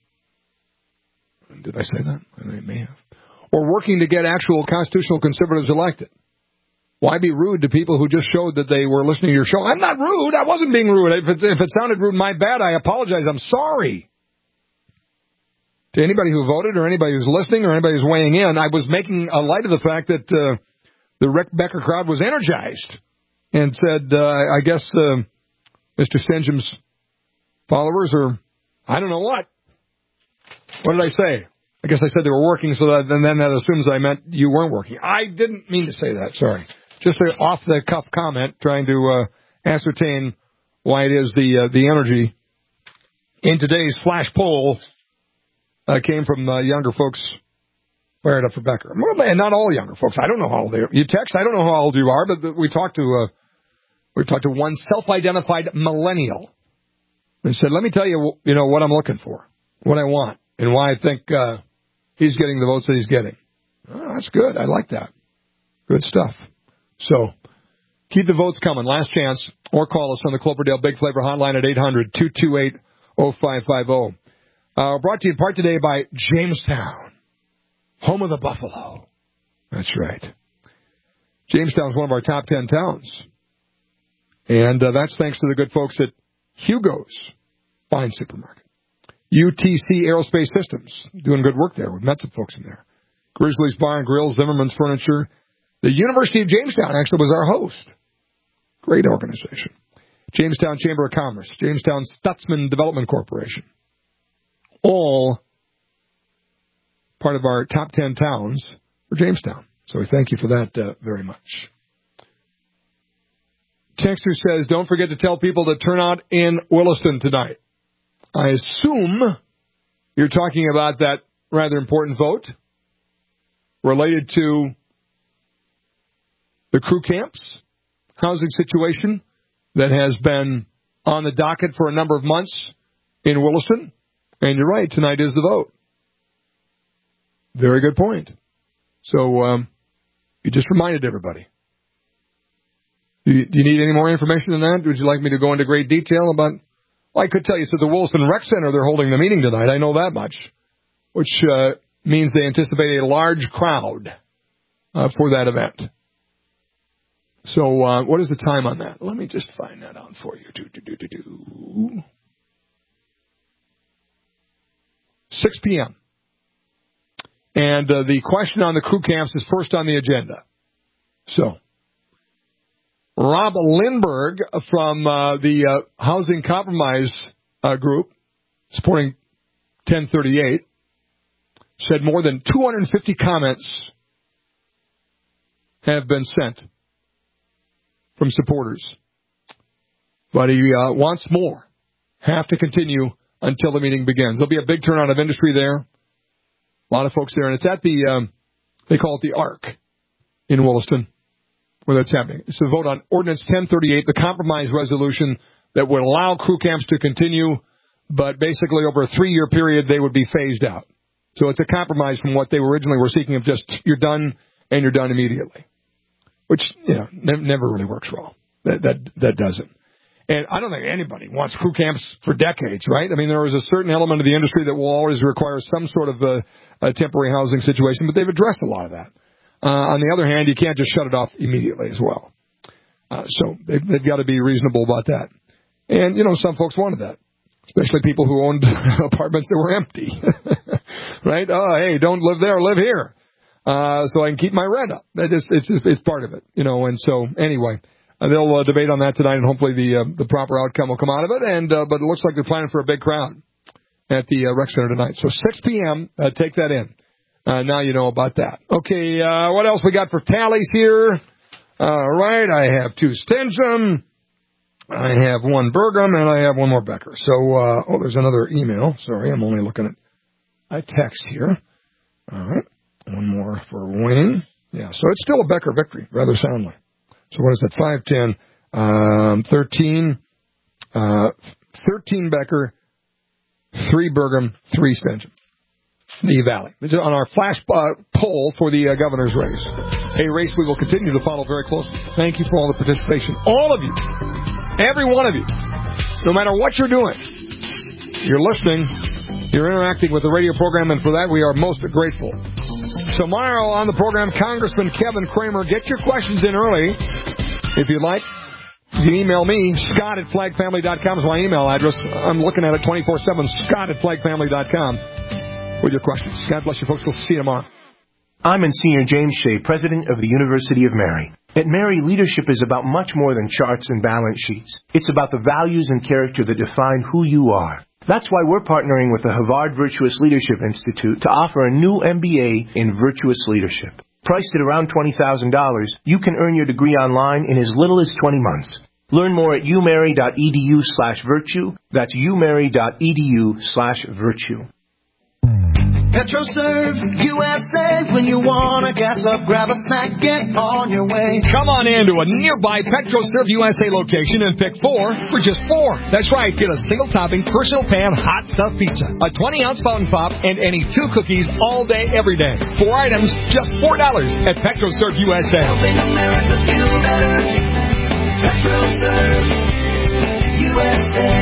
Did I say that? I may have. Or working to get actual constitutional conservatives elected. Why be rude to people who just showed that they were listening to your show? I'm not rude. I wasn't being rude. If it, if it sounded rude, my bad. I apologize. I'm sorry. To anybody who voted or anybody who's listening or anybody who's weighing in, I was making a light of the fact that uh, the Rick Becker crowd was energized and said, uh, I guess uh, Mister Stenjum's followers are, I don't know what. What did I say? I guess I said they were working, so that, and then that assumes I meant you weren't working. I didn't mean to say that, sorry. Just an off-the-cuff comment trying to uh, ascertain why it is the uh, the energy in today's flash poll uh, came from uh, younger folks fired up for Becker. Well, and not all younger folks. I don't know how old they are. You text, I don't know how old you are, but we talked to uh, we talked to one self-identified millennial and said, let me tell you, you know, what I'm looking for, what I want, and why I think uh, he's getting the votes that he's getting. Oh, that's good. I like that. Good stuff. So keep the votes coming. Last chance. Or call us on the Cloverdale Big Flavor hotline at eight hundred, two two eight, oh five five oh. Uh, brought to you in part today by Jamestown, home of the Buffalo. That's right. Jamestown is one of our top ten towns. And uh, that's thanks to the good folks at Hugo's Fine Supermarket. U T C Aerospace Systems, doing good work there. We've met some folks in there. Grizzlies Bar and Grill, Zimmerman's Furniture. The University of Jamestown actually was our host. Great organization. Jamestown Chamber of Commerce. Jamestown Stutzman Development Corporation. All part of our top ten towns for Jamestown. So we thank you for that uh, very much. Texter says, don't forget to tell people to turn out in Williston tonight. I assume you're talking about that rather important vote related to the crew camps housing situation that has been on the docket for a number of months in Williston. And you're right, tonight is the vote. Very good point. So um, you just reminded everybody. Do you, do you need any more information than that? Would you like me to go into great detail about... Well, I could tell you, so the Williston Rec Center, they're holding the meeting tonight. I know that much, which uh, means they anticipate a large crowd uh, for that event. So uh, what is the time on that? Let me just find that out for you. Do, do, do, do, do. six p.m. And uh, the question on the crew camps is first on the agenda. So Rob Lindbergh from uh, the uh, Housing Compromise uh, Group, supporting ten thirty-eight, said more than two hundred fifty comments have been sent from supporters. But he uh, wants more. Have to continue until the meeting begins. There'll be a big turnout of industry there. A lot of folks there. And it's at the, um, they call it the Arc in Williston, where that's happening. It's a vote on Ordinance ten thirty-eight, the compromise resolution that would allow crew camps to continue, but basically over a three-year period, they would be phased out. So it's a compromise from what they originally were seeking of just you're done and you're done immediately, which, you know, ne- never really works well. That, that, that doesn't. And I don't think anybody wants crew camps for decades, right? I mean, there is a certain element of the industry that will always require some sort of a, a temporary housing situation, but they've addressed a lot of that. Uh, on the other hand, you can't just shut it off immediately as well. Uh, so they've, they've got to be reasonable about that. And, you know, some folks wanted that, especially people who owned apartments that were empty, right? Oh, hey, don't live there, live here, uh, so I can keep my rent up. That is, it's, it's, it's part of it, you know, and so anyway, uh, they'll uh, debate on that tonight, and hopefully the uh, the proper outcome will come out of it, and uh, but it looks like they're planning for a big crowd at the uh, rec center tonight. So six p.m., uh, take that in. Uh, now you know about that. Okay, uh, what else we got for tallies here? All right, I have two Stenjum, I have one Burgum, and I have one more Becker. So, uh, oh, there's another email. Sorry, I'm only looking at a text here. All right, one more for Wayne. Yeah, so it's still a Becker victory, rather soundly. So what is that, five ten? um, thirteen, uh, thirteen Becker, three Burgum, three Stenson. The Valley. This is on our flash uh, poll for the uh, governor's race. A race we will continue to follow very closely. Thank you for all the participation. All of you. Every one of you. No matter what you're doing. You're listening. You're interacting with the radio program, and for that we are most grateful. Tomorrow on the program, Congressman Kevin Cramer. Get your questions in early, if you'd like. You can email me. Scott at flag family dot com is my email address. I'm looking at it twenty-four seven. Scott at flag family dot com. With your questions. God bless you, folks. We'll see you tomorrow. I'm Monsignor James Shea, president of the University of Mary. At Mary, leadership is about much more than charts and balance sheets. It's about the values and character that define who you are. That's why we're partnering with the Havard Virtuous Leadership Institute to offer a new M B A in Virtuous Leadership. Priced at around twenty thousand dollars, you can earn your degree online in as little as twenty months. Learn more at umary.edu slash virtue. That's umary.edu slash virtue. PetroServe U S A. When you want to gas up, grab a snack, get on your way. Come on in to a nearby PetroServe U S A location and pick four for just four. That's right. Get a single topping, personal pan, hot stuffed pizza, a twenty ounce fountain pop, and any two cookies all day, every day. Four items, just four dollars at PetroServe U S A. Helping America feel better. PetroServe U S A.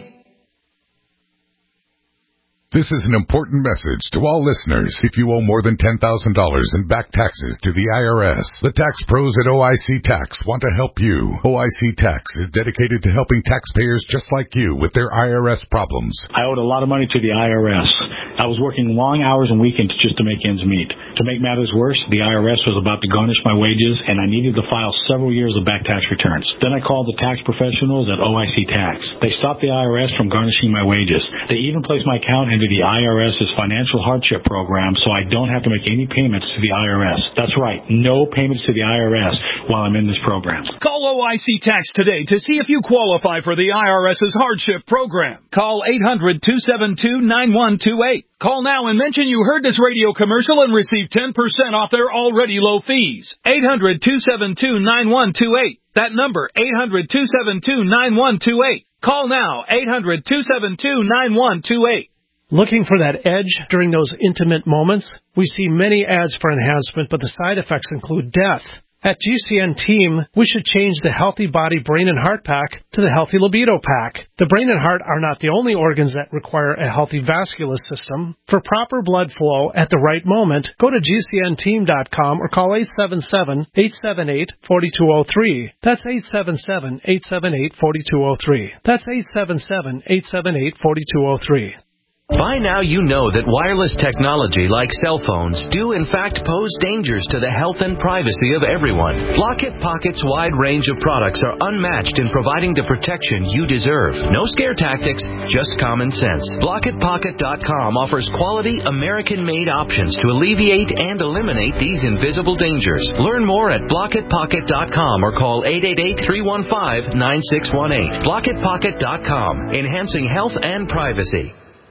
This is an important message to all listeners. If you owe more than ten thousand dollars in back taxes to the I R S, the tax pros at O I C Tax want to help you. O I C Tax is dedicated to helping taxpayers just like you with their I R S problems. I owed a lot of money to the I R S. I was working long hours and weekends just to make ends meet. To make matters worse, the I R S was about to garnish my wages, and I needed to file several years of back tax returns. Then I called the tax professionals at O I C Tax. They stopped the I R S from garnishing my wages. They even placed my account into the I R S's financial hardship program, so I don't have to make any payments to the I R S. That's right, no payments to the I R S while I'm in this program. Call O I C Tax today to see if you qualify for the I R S's hardship program. Call eight hundred, two seven two, nine one two eight. Call now and mention you heard this radio commercial and receive ten percent off their already low fees. eight hundred, two seven two, nine one two eight. That number, eight hundred, two seven two, nine one two eight. Call now, eight hundred, two seven two, nine one two eight. Looking for that edge during those intimate moments? We see many ads for enhancement, but the side effects include death. At G C N Team, we should change the Healthy Body Brain and Heart Pack to the Healthy Libido Pack. The brain and heart are not the only organs that require a healthy vascular system. For proper blood flow at the right moment, go to G C N team dot com or call eight seven seven, eight seven eight, four two zero three. That's eight seven seven, eight seven eight, four two zero three. That's eight seven seven, eight seven eight, four two zero three. By now you know that wireless technology like cell phones do in fact pose dangers to the health and privacy of everyone. Blockit Pocket's wide range of products are unmatched in providing the protection you deserve. No scare tactics, just common sense. Blockit Pocket dot com offers quality American-made options to alleviate and eliminate these invisible dangers. Learn more at Blockit Pocket dot com or call eight eight eight, three one five, nine six one eight. Blockit Pocket dot com, enhancing health and privacy.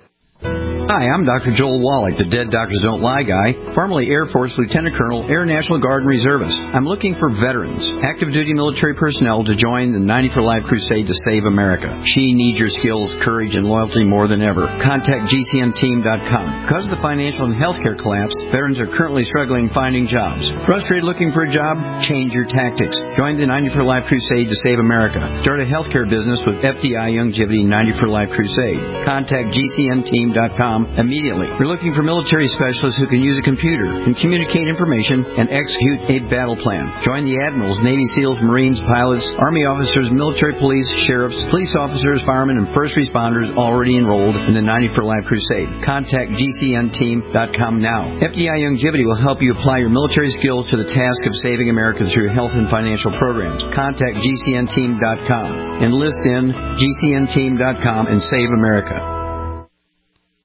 Hi, I'm Doctor Joel Wallach, the Dead Doctors Don't Lie guy, formerly Air Force Lieutenant Colonel, Air National Guard and Reservist. I'm looking for veterans, active duty military personnel to join the ninety for Life crusade to save America. She needs your skills, courage, and loyalty more than ever. Contact G C N team dot com. Because of the financial and healthcare collapse, veterans are currently struggling finding jobs. Frustrated looking for a job? Change your tactics. Join the ninety for Life crusade to save America. Start a healthcare business with F D I Youngevity ninety for Life crusade. Contact G C N team dot com immediately. We're looking for military specialists who can use a computer and communicate information and execute a battle plan. Join the admirals, Navy SEALs, Marines, pilots, Army officers, military police, sheriffs, police officers, firemen, and first responders already enrolled in the ninety for Life crusade. Contact G C N team dot com now. F D I Youngevity will help you apply your military skills to the task of saving America through health and financial programs. Contact G C N team dot com. Enlist in G C N team dot com and save America.